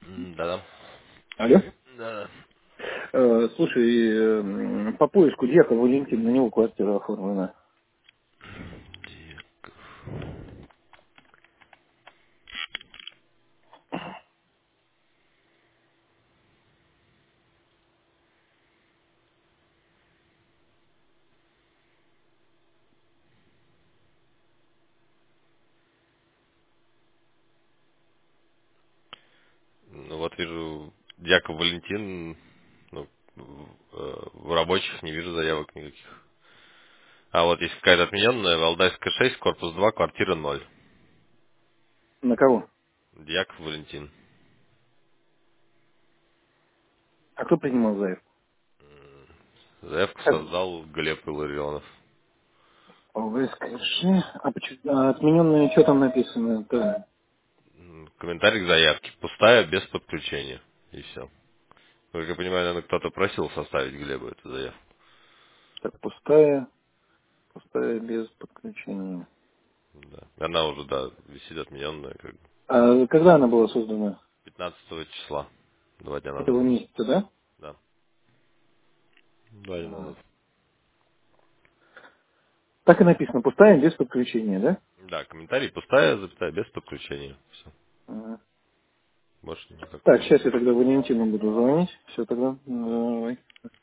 Да-да. Алло. Да. Слушай, по поиску Дьякова Валентин, на него квартира оформлена. Ну вот вижу Дьяков Валентин, ну, в рабочих не вижу заявок никаких. А вот есть какая-то отмененная, Валдайская 6, корпус 2, квартира 0. На кого? Дьяков Валентин. А кто принимал заявку? Заявку Как? создал Глеб Илларионов. ОВСКЖ. А почему? А отмененное, что там написано? Это Комментарий к заявке. Пустая, без подключения. И все. Как я понимаю, наверное, кто-то просил составить Глебу эту заявку. так, пустая без подключения. Да. Она уже, да, висит отмененная, как бы. А когда она была создана? 15 числа. 2 дня назад. Этого месяца, да? Да. 2 дня Ага. назад. Так и написано, пустая без подключения, да? Да, комментарий пустая, запятая, без подключения. Все. Ага. Больше никакого. Так, сейчас я тогда Валентину буду звонить. Все тогда. Давай.